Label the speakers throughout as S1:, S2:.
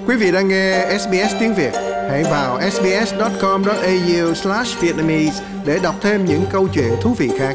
S1: Quý vị đang nghe SBS tiếng Việt. Hãy vào sbs.com.au/vietnamese để đọc thêm những câu chuyện thú vị khác.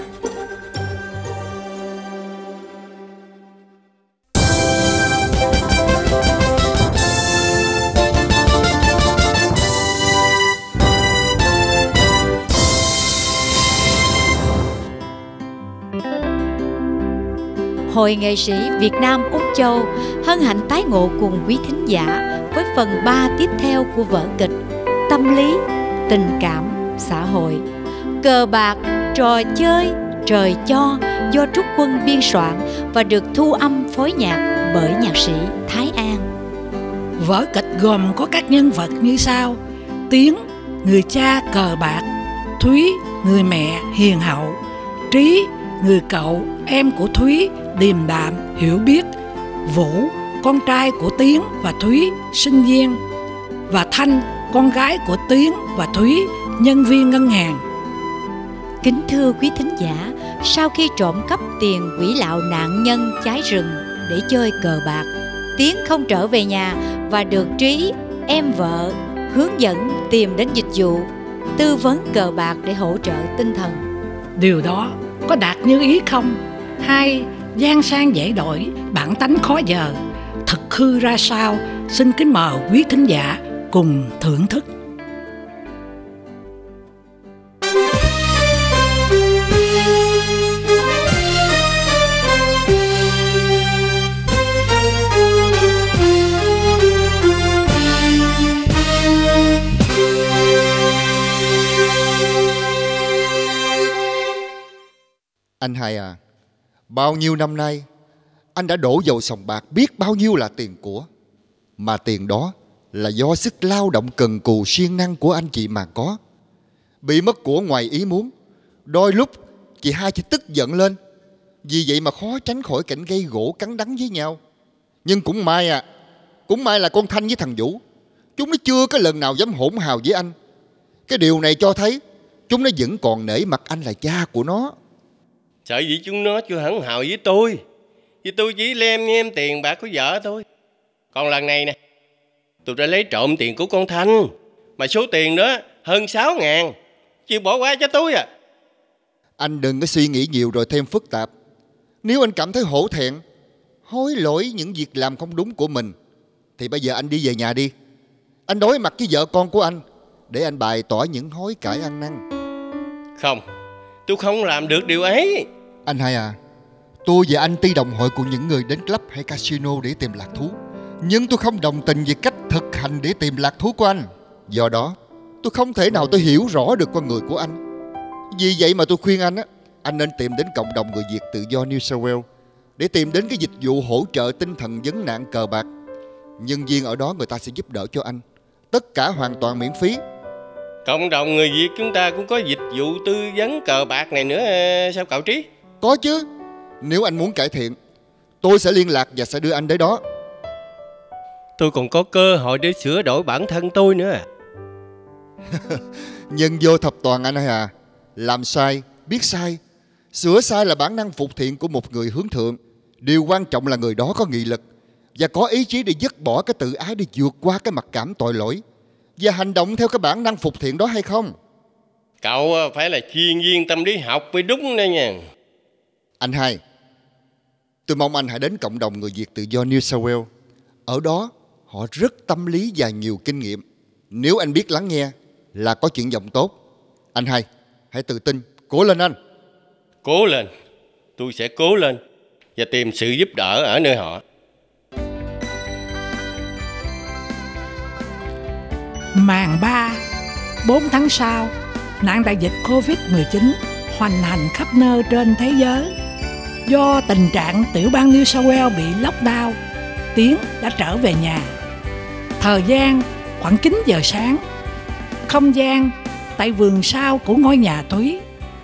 S2: Hội nghệ sĩ Việt Nam Úc Châu hân hạnh tái ngộ cùng quý thính giả với phần 3 tiếp theo của vở kịch Tâm lý, tình cảm, xã hội, cờ bạc, trò chơi, trời cho do Trúc Quân biên soạn và được thu âm phối nhạc bởi nhạc sĩ Thái An.
S3: Vở kịch gồm có các nhân vật như sau: Tiến, người cha cờ bạc; Thúy, người mẹ hiền hậu; Trí, người cậu em của Thúy điềm đạm hiểu biết; Vũ, con trai của Tiến và Thúy sinh viên; và Thanh, con gái của Tiến và Thúy nhân viên ngân hàng.
S2: Kính thưa quý thính giả, sau khi trộm cắp tiền quỹ lạo nạn nhân cháy rừng để chơi cờ bạc, Tiến không trở về nhà và được Trí, em vợ, hướng dẫn tìm đến dịch vụ tư vấn cờ bạc để hỗ trợ tinh thần.
S3: Điều đó có đạt như ý không? Hay gian sang dễ đổi, bản tánh khó dờ, thực hư ra sao? Xin kính mời quý thính giả cùng thưởng thức.
S4: Anh hai à, bao nhiêu năm nay anh đã đổ vào sòng bạc biết bao nhiêu là tiền của. Mà tiền đó là do sức lao động cần cù siêng năng của anh chị mà có. Bị mất của ngoài ý muốn, đôi lúc chị hai chỉ tức giận lên. Vì vậy mà khó tránh khỏi cảnh gây gổ cắn đắng với nhau. Nhưng cũng may là con Thanh với thằng Vũ, chúng nó chưa có lần nào dám hỗn hào với anh. Cái điều này cho thấy chúng nó vẫn còn nể mặt anh là cha của nó.
S5: Sợ gì chúng nó chưa hẳn hào với tôi. Vì tôi chỉ lem nhem tiền bạc của vợ thôi. Còn lần này nè, tôi đã lấy trộm tiền của con Thanh, mà số tiền đó hơn 6.000, chịu bỏ qua cho tôi à.
S4: Anh đừng có suy nghĩ nhiều rồi thêm phức tạp. Nếu anh cảm thấy hổ thẹn, hối lỗi những việc làm không đúng của mình, thì bây giờ anh đi về nhà đi. Anh đối mặt với vợ con của anh để anh bày tỏ những hối cải ăn năn.
S5: Không, tôi không làm được điều ấy.
S4: Anh hai à, tôi và anh tuy đồng hội của những người đến club hay casino để tìm lạc thú, nhưng tôi không đồng tình về cách thực hành để tìm lạc thú của anh. Do đó, tôi không thể nào tôi hiểu rõ được con người của anh. Vì vậy mà tôi khuyên anh anh nên tìm đến cộng đồng người Việt tự do New South Wales để tìm đến cái dịch vụ hỗ trợ tinh thần vấn nạn cờ bạc. Nhân viên ở đó người ta sẽ giúp đỡ cho anh, tất cả hoàn toàn miễn phí.
S5: Cộng đồng người Việt chúng ta cũng có dịch vụ tư vấn cờ bạc này nữa sao cậu Trí?
S4: Có chứ. Nếu anh muốn cải thiện, tôi sẽ liên lạc và sẽ đưa anh đến đó.
S5: Tôi còn có cơ hội để sửa đổi bản thân tôi nữa.
S4: Nhân vô thập toàn anh hai à. Làm sai, biết sai, sửa sai là bản năng phục thiện của một người hướng thượng. Điều quan trọng là người đó có nghị lực và có ý chí để dứt bỏ cái tự ái, để vượt qua cái mặc cảm tội lỗi và hành động theo cái bản năng phục thiện đó hay không?
S5: Cậu phải là chuyên viên tâm lý học mới đúng đây nha.
S4: Anh hai, tôi mong anh hãy đến cộng đồng người Việt tự do New South Wales. Ở đó họ rất tâm lý và nhiều kinh nghiệm. Nếu anh biết lắng nghe là có chuyện vọng tốt. Anh hai, hãy tự tin, cố lên anh.
S5: Cố lên, tôi sẽ cố lên và tìm sự giúp đỡ ở nơi họ.
S3: Màn 3, 4 tháng sau, nạn đại dịch Covid-19 hoành hành khắp nơi trên thế giới. Do tình trạng tiểu bang New South Wales bị lockdown, Tiến đã trở về nhà. Thời gian khoảng 9 giờ sáng. Không gian tại vườn sau của ngôi nhà Thúy.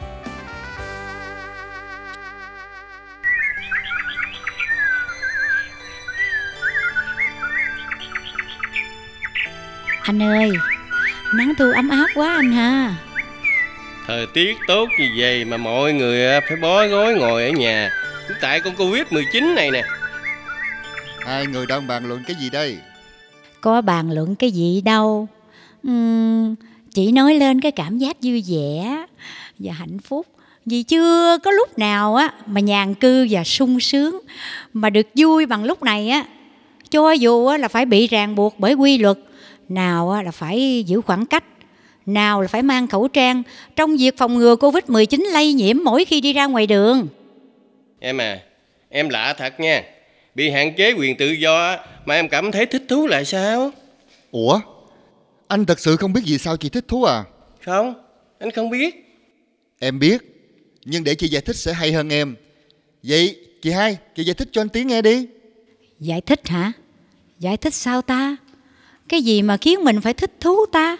S2: Anh ơi, nắng thu ấm áp quá anh ha.
S5: Thời tiết tốt như vậy mà mọi người phải bó gối ngồi ở nhà tại con Covid-19 này nè.
S4: Hai người đang bàn luận cái gì đây?
S2: có bàn luận cái gì đâu. Chỉ nói lên cái cảm giác vui vẻ và hạnh phúc. Vì chưa có lúc nào á mà nhàn cư và sung sướng mà được vui bằng lúc này á. Cho dù á là phải bị ràng buộc bởi quy luật, nào á là phải giữ khoảng cách, nào là phải mang khẩu trang trong việc phòng ngừa Covid-19 lây nhiễm mỗi khi đi ra ngoài đường.
S5: Em à, em lạ thật nha. Bị hạn chế quyền tự do mà em cảm thấy thích thú là sao?
S4: Ủa? Anh thật sự không biết vì sao chị thích thú à?
S5: Không, anh không biết.
S4: Em biết, nhưng để chị giải thích sẽ hay hơn em. Vậy chị Hai, chị giải thích cho anh Tiến nghe đi.
S2: Giải thích hả? Giải thích sao ta? Cái gì mà khiến mình phải thích thú ta?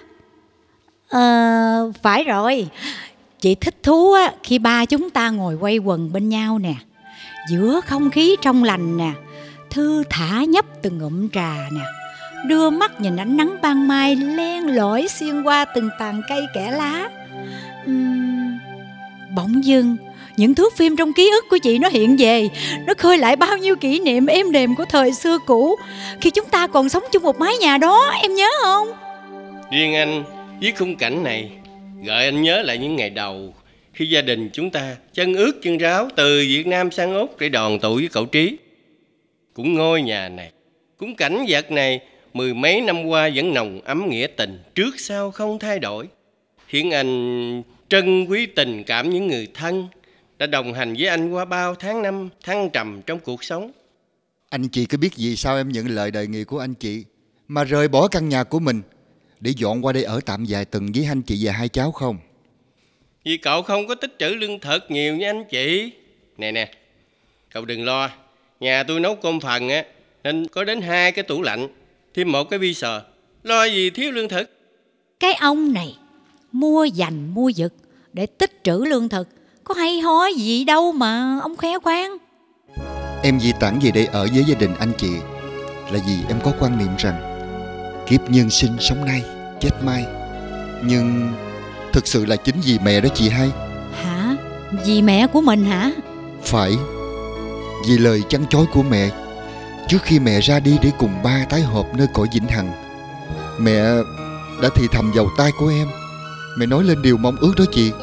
S2: Phải rồi. Chị thích thú á, khi ba chúng ta ngồi quay quần bên nhau nè, giữa không khí trong lành nè, thư thả nhấp từng ngụm trà nè, đưa mắt nhìn ánh nắng ban mai len lỏi xuyên qua từng tàn cây kẽ lá. Bỗng dưng những thước phim trong ký ức của chị nó hiện về, nó khơi lại bao nhiêu kỷ niệm êm đềm của thời xưa cũ, khi chúng ta còn sống chung một mái nhà đó, em nhớ không?
S5: Riêng anh với khung cảnh này gợi anh nhớ lại những ngày đầu khi gia đình chúng ta chân ướt chân ráo từ Việt Nam sang Úc để đoàn tụ với cậu Trí. Cũng ngôi nhà này, cũng cảnh vật này mười mấy năm qua vẫn nồng ấm nghĩa tình trước sau không thay đổi, khiến anh trân quý tình cảm những người thân đã đồng hành với anh qua bao tháng năm thăng trầm trong cuộc sống.
S4: Anh chị có biết vì sao em nhận lời đề nghị của anh chị mà rời bỏ căn nhà của mình để dọn qua đây ở tạm vài tuần với anh chị và hai cháu không?
S5: Vì cậu không có tích trữ lương thực nhiều như anh chị. Nè, cậu đừng lo. Nhà tôi nấu cơm phần á, nên có đến 2 cái tủ lạnh, thêm 1 cái vi sờ. Lo gì thiếu lương thực.
S2: Cái ông này mua dành mua giật để tích trữ lương thực, có hay ho gì đâu mà ông khoe khoang.
S4: Em di tản về đây ở với gia đình anh chị là vì em có quan niệm rằng kiếp nhân sinh sống nay, chết mai. Nhưng thực sự là chính vì mẹ đó chị Hai.
S2: Hả? Vì mẹ của mình hả?
S4: Phải. Vì lời trăn trối của mẹ trước khi mẹ ra đi để cùng ba tái hợp nơi cõi vĩnh hằng. Mẹ đã thì thầm vào tai của em. Mẹ nói lên điều mong ước đó chị.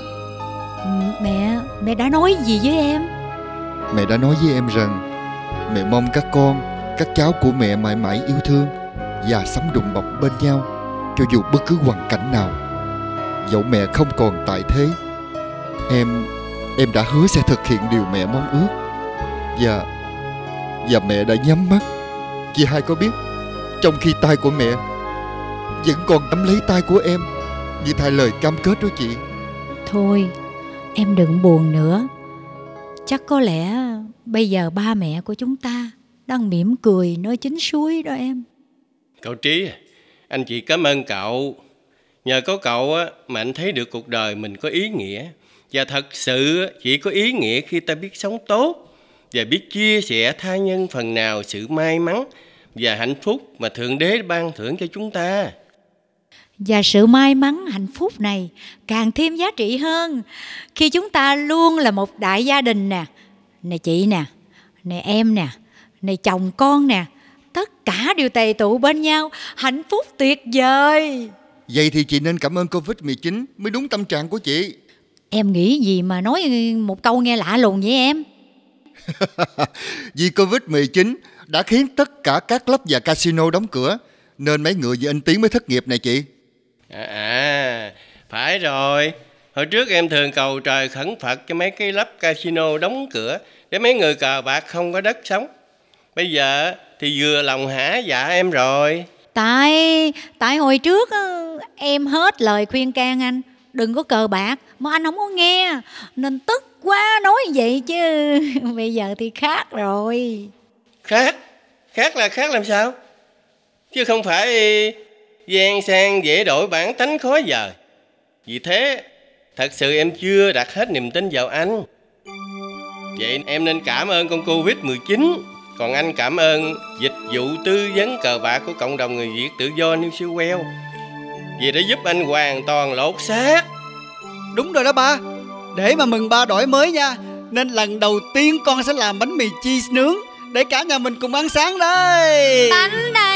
S2: Mẹ đã nói gì với em?
S4: Mẹ đã nói với em rằng mẹ mong các con, các cháu của mẹ mãi mãi yêu thương và sống đùm bọc bên nhau, cho dù bất cứ hoàn cảnh nào. Dẫu mẹ không còn tại thế, em đã hứa sẽ thực hiện điều mẹ mong ước. Và mẹ đã nhắm mắt. Chị Hai có biết, trong khi tay của mẹ vẫn còn nắm lấy tay của em như thay lời cam kết đó chị.
S2: Thôi, em đừng buồn nữa. Chắc có lẽ bây giờ ba mẹ của chúng ta đang mỉm cười nơi chính suối đó em.
S5: Cậu Trí, anh chị cảm ơn cậu. Nhờ có cậu mà anh thấy được cuộc đời mình có ý nghĩa. Và thật sự chỉ có ý nghĩa khi ta biết sống tốt và biết chia sẻ tha nhân phần nào sự may mắn và hạnh phúc mà Thượng Đế ban thưởng cho chúng ta.
S2: Và sự may mắn hạnh phúc này càng thêm giá trị hơn khi chúng ta luôn là một đại gia đình nè. Nè chị nè, nè em nè, nè chồng con nè, tất cả đều tề tụ bên nhau, hạnh phúc tuyệt vời.
S4: Vậy thì chị nên cảm ơn Covid-19 mới đúng tâm trạng của chị.
S2: Em nghĩ gì mà nói một câu nghe lạ lùng vậy em?
S4: Vì Covid-19 đã khiến tất cả các club và casino đóng cửa, nên mấy người như anh Tiến mới thất nghiệp này chị.
S5: Phải rồi. Hồi trước em thường cầu trời khẩn Phật cho mấy cái club casino đóng cửa để mấy người cờ bạc không có đất sống. Bây giờ thì vừa lòng hả dạ em rồi.
S2: Tại hồi trước em hết lời khuyên can anh đừng có cờ bạc mà anh không có nghe, nên tức quá nói vậy chứ. Bây giờ thì khác rồi.
S5: Khác là khác làm sao? Chứ không phải gian sang dễ đổi bản tánh khó dời. Vì thế thật sự em chưa đặt hết niềm tin vào anh. Vậy em nên cảm ơn con Covid-19. Còn anh cảm ơn dịch vụ tư vấn cờ bạc của cộng đồng người Việt tự do New South Wales, vì đã giúp anh hoàn toàn lột xác.
S6: Đúng rồi đó ba. Để mà mừng ba đổi mới nha, nên lần đầu tiên con sẽ làm bánh mì cheese nướng để cả nhà mình cùng ăn sáng đây.
S2: Bánh đây,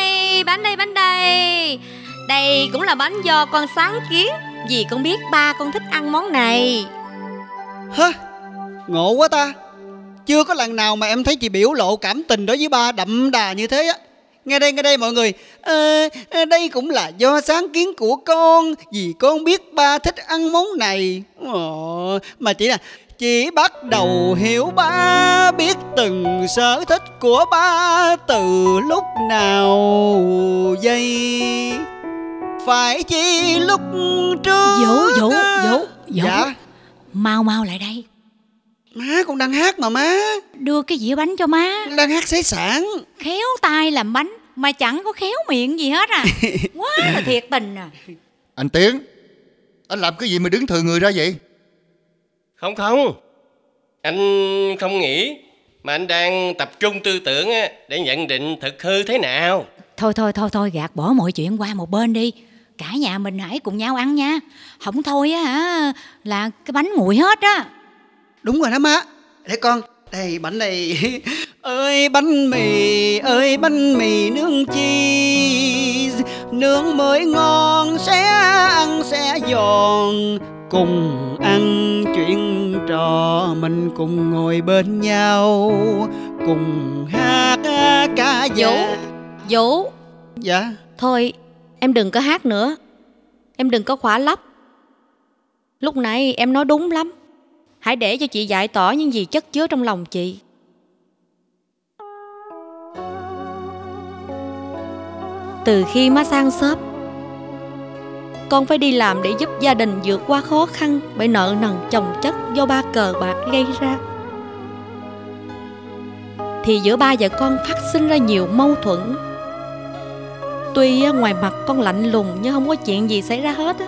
S2: bánh đây. Đây cũng là bánh do con sáng kiến, vì con biết ba con thích ăn món này.
S6: Hả? Ngộ quá ta. Chưa có lần nào mà em thấy chị biểu lộ cảm tình đối với ba đậm đà như thế á. Nghe đây mọi người. Đây cũng là do sáng kiến của con, vì con biết ba thích ăn món này. Mà chỉ bắt đầu hiểu ba, biết từng sở thích của ba từ lúc nào vậy? Phải chi lúc trước.
S3: Vũ.
S6: Dạ.
S3: Mau lại đây.
S6: Má, con đang hát mà má.
S3: Đưa cái dĩa bánh cho má.
S6: Đang hát sấy sản.
S2: Khéo tay làm bánh mà chẳng có khéo miệng gì hết à. Quá là thiệt tình à.
S4: Anh Tiến, anh làm cái gì mà đứng thừa người ra vậy?
S5: Không, anh không nghĩ, mà anh đang tập trung tư tưởng á, để nhận định thực hư thế nào.
S3: Thôi, gạt bỏ mọi chuyện qua một bên đi. Cả nhà mình hãy cùng nhau ăn nha. Không thôi á hả, là cái bánh nguội hết á.
S6: Đúng rồi đó má. Để con. Đây bánh này. Ơi bánh mì nướng cheese, nướng mới ngon, sẽ ăn sẽ giòn. Cùng ăn chuyện trò, mình cùng ngồi bên nhau, cùng hát ca dạ.
S2: Vũ.
S6: Dạ.
S2: Thôi em đừng có hát nữa, em đừng có khỏa lấp. Lúc nãy em nói đúng lắm. Hãy để cho chị giải tỏa những gì chất chứa trong lòng chị. Từ khi má sang shop, con phải đi làm để giúp gia đình vượt qua khó khăn bởi nợ nần chồng chất do ba cờ bạc gây ra. Thì giữa ba và con phát sinh ra nhiều mâu thuẫn. Tuy ngoài mặt con lạnh lùng nhưng không có chuyện gì xảy ra hết á,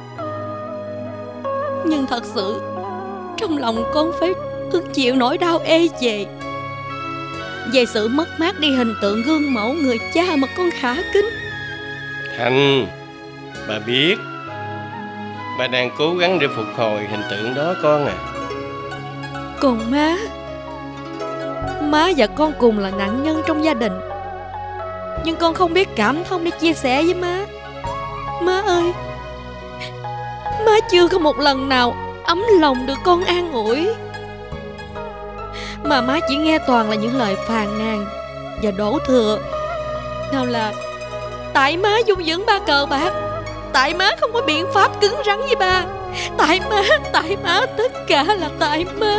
S2: nhưng thật sự trong lòng con phải hứng chịu nỗi đau ê chề về sự mất mát đi hình tượng gương mẫu người cha mà con khả kính.
S5: Thành, bà biết bà đang cố gắng để phục hồi hình tượng đó con à.
S2: Còn má và con cùng là nạn nhân trong gia đình, nhưng con không biết cảm thông để chia sẻ với má. Má ơi, má chưa có một lần nào ấm lòng được con an ủi, mà má chỉ nghe toàn là những lời phàn nàn và đổ thừa. Nào là tại má dung dưỡng ba cờ bạc, tại má không có biện pháp cứng rắn với ba, tại má, tất cả là tại má.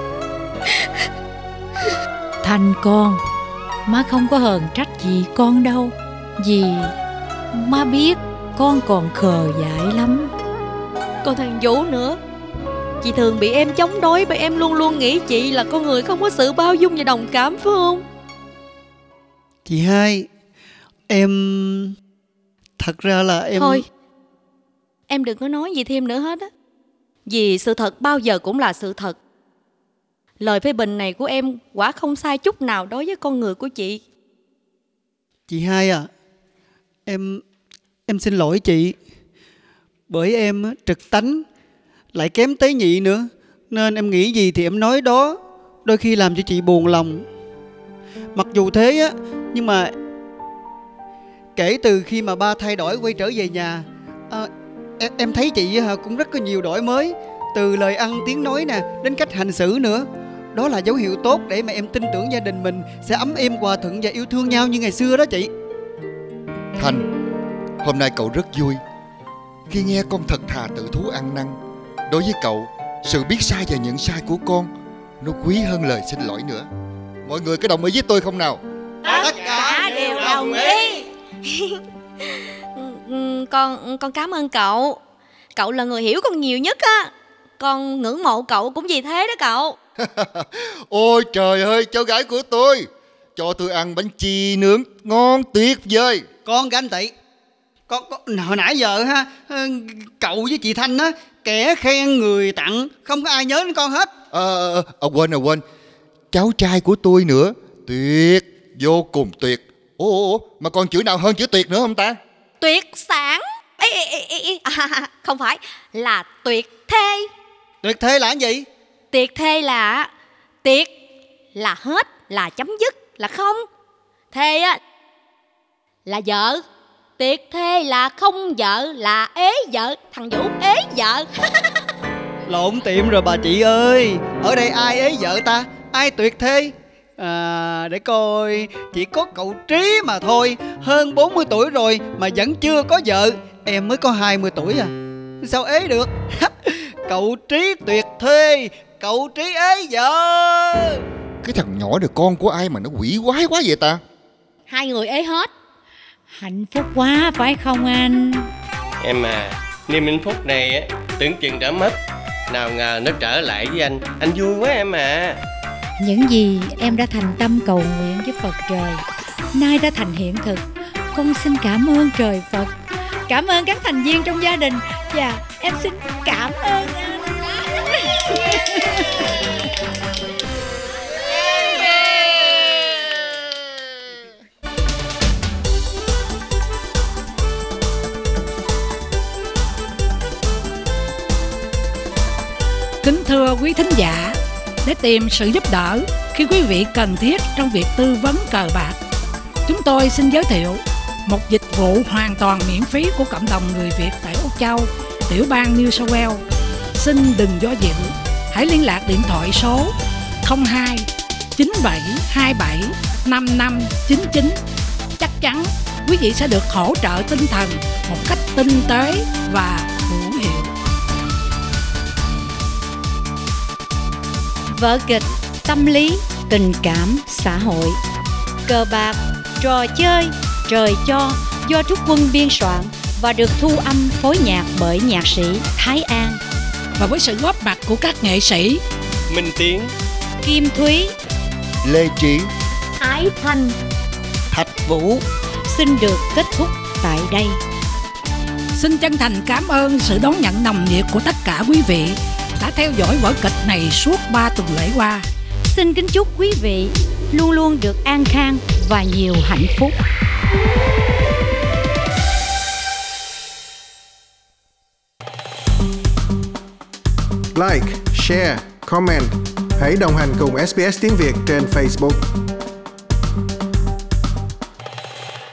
S3: Thành con, má không có hờn trách gì con đâu, vì má biết con còn khờ dại lắm.
S2: Còn thằng Vũ nữa, chị thường bị em chống đối bởi em luôn luôn nghĩ chị là con người không có sự bao dung và đồng cảm, phải không?
S6: Chị hai, em... Thật ra là em...
S2: Thôi, em đừng có nói gì thêm nữa hết á. Vì sự thật bao giờ cũng là sự thật. Lời phê bình này của em quả không sai chút nào đối với con người của chị.
S6: Chị hai à, em xin lỗi chị. Bởi em trực tánh, lại kém tế nhị nữa, nên em nghĩ gì thì em nói đó, đôi khi làm cho chị buồn lòng. Mặc dù thế á, nhưng mà kể từ khi mà ba thay đổi quay trở về nhà, em thấy chị cũng rất có nhiều đổi mới. Từ lời ăn tiếng nói nè, đến cách hành xử nữa. Đó là dấu hiệu tốt để mà em tin tưởng gia đình mình sẽ ấm êm, hòa thuận và yêu thương nhau như ngày xưa đó chị.
S4: Thành, hôm nay cậu rất vui khi nghe con thật thà tự thú ăn năn. Đối với cậu, sự biết sai và nhận sai của con nó quý hơn lời xin lỗi nữa. Mọi người có đồng ý với tôi không nào?
S2: Tất cả đều đồng ý. Con cảm ơn cậu. Cậu là người hiểu con nhiều nhất á. Con ngưỡng mộ cậu cũng vì thế đó cậu.
S4: Ôi trời ơi, cháu gái của tôi, cho tôi ăn bánh chi nướng ngon tuyệt vời.
S6: Con ganh tị. Con hồi nãy giờ ha, cậu với chị Thanh á, kẻ khen người tặng, không có ai nhớ đến con hết.
S4: Quên, cháu trai của tôi nữa, tuyệt, vô cùng tuyệt. Ủa, mà còn chữ nào hơn chữ tuyệt nữa không ta?
S2: Tuyệt sản. Không phải, là tuyệt thê.
S6: Tuyệt thê là cái gì?
S2: Tuyệt thê là tuyệt là hết, là chấm dứt, là không. Thê á
S7: là vợ, tiệc thê là không vợ, là ế vợ. Thằng Vũ ế vợ.
S6: Lộn tiệm rồi bà chị ơi. Ở đây ai ế vợ ta? Ai tuyệt thê? Để coi, chỉ có cậu Trí mà thôi. Hơn 40 tuổi rồi mà vẫn chưa có vợ. Em mới có 20 tuổi à, sao ế được? Cậu Trí tuyệt thê, cậu Trí ế vợ.
S4: Cái thằng nhỏ được con của ai mà nó quỷ quái quá vậy ta?
S7: Hai người ế hết.
S2: Hạnh phúc quá phải không anh?
S5: Em à, niềm hạnh phúc này á, tưởng chừng đã mất, nào ngờ nó trở lại với anh vui quá em à.
S2: Những gì em đã thành tâm cầu nguyện với Phật trời nay đã thành hiện thực. Con xin cảm ơn trời Phật, cảm ơn các thành viên trong gia đình, và em xin cảm ơn anh.
S3: Kính thưa quý thính giả, để tìm sự giúp đỡ khi quý vị cần thiết trong việc tư vấn cờ bạc, chúng tôi xin giới thiệu một dịch vụ hoàn toàn miễn phí của cộng đồng người Việt tại Úc Châu, tiểu bang New South Wales. Xin đừng do dự, hãy liên lạc điện thoại số 02 9727 5599. Chắc chắn quý vị sẽ được hỗ trợ tinh thần một cách tinh tế và hữu hiệu.
S2: Vở kịch, tâm lý, tình cảm, xã hội. Cờ bạc, trò chơi, trời cho do Trúc Quân biên soạn và được thu âm phối nhạc bởi nhạc sĩ Thái An.
S3: Và với sự góp mặt của các nghệ sĩ
S5: Minh Tiến,
S2: Kim Thúy,
S4: Lê Trí,
S7: Ái Thanh,
S6: Thạch Vũ
S2: xin được kết thúc tại đây.
S3: xin chân thành cảm ơn sự đón nhận nồng nhiệt của tất cả quý vị đã theo dõi vở kịch này suốt 3 tuần lễ qua.
S2: Xin kính chúc quý vị luôn luôn được an khang và nhiều hạnh phúc.
S1: Like, share, comment. Hãy đồng hành cùng SBS tiếng Việt trên Facebook.